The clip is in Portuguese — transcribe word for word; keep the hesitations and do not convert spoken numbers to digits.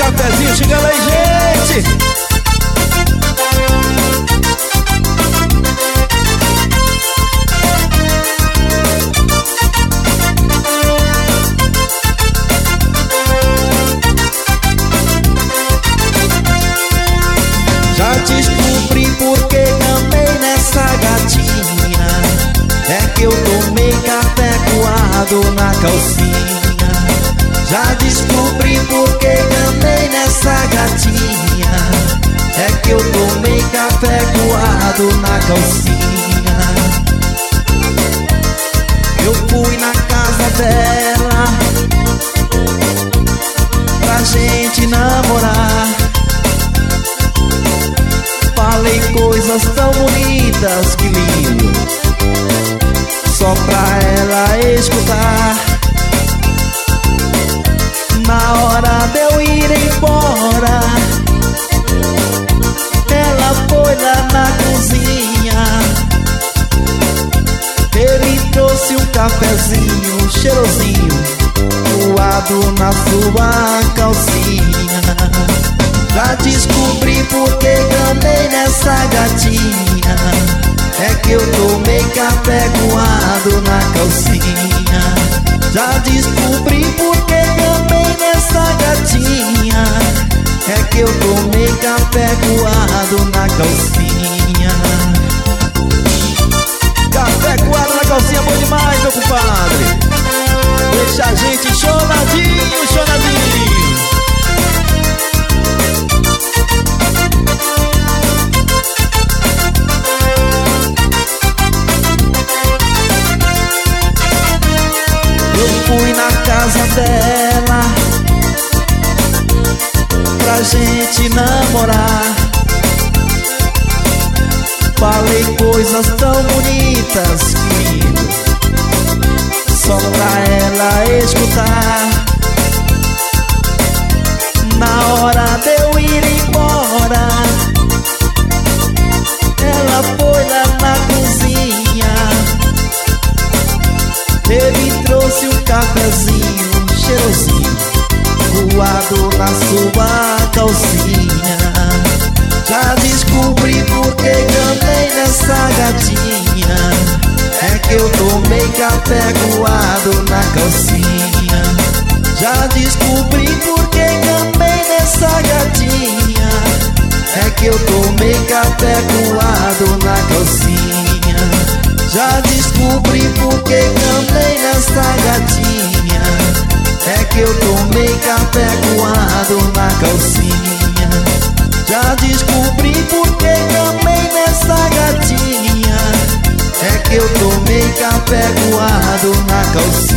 cafezinho chegando aí, gente. Já descobri porque amei nessa gatinha. É que eu tomei café coado na calcinha. Já descobri porque amei nessa gatinha. É que eu tomei café coado na calcinha. Eu fui na casa dela pra gente namorar. Falei coisas tão bonitas, que lindo, só pra ela escutar. Na hora de eu ir embora, ela foi lá na cozinha. Ele trouxe um cafezinho cheirosinho, coado na sua calcinha. Já descobri porque amei nessa gatinha. É que eu tomei café coado na calcinha. Já descobri porque amei nessa gatinha. É que eu tomei café coado na calcinha. Café coado na calcinha, bom demais, meu compadre. Deixa a gente chonadinho, chonadinho. Eu fui na casa dela pra gente namorar. Falei coisas tão bonitas, que lindo, só pra ela escutar. Na hora de eu ir embora, ela foi lá na cozinha. Ele trouxe um cafezinho cheirosinho, coado na sua calcinha. Já descobri porque amei nessa gatinha. É que eu tomei café coado na calcinha. Já descobri porque amei nessa gatinha. É que eu tomei café coado na calcinha. Já descobri porque amei nessa gatinha. É que eu tomei café coado na calcinha. Já descobri porque amei nessa gatinha. É que eu tomei café coado na calcinha.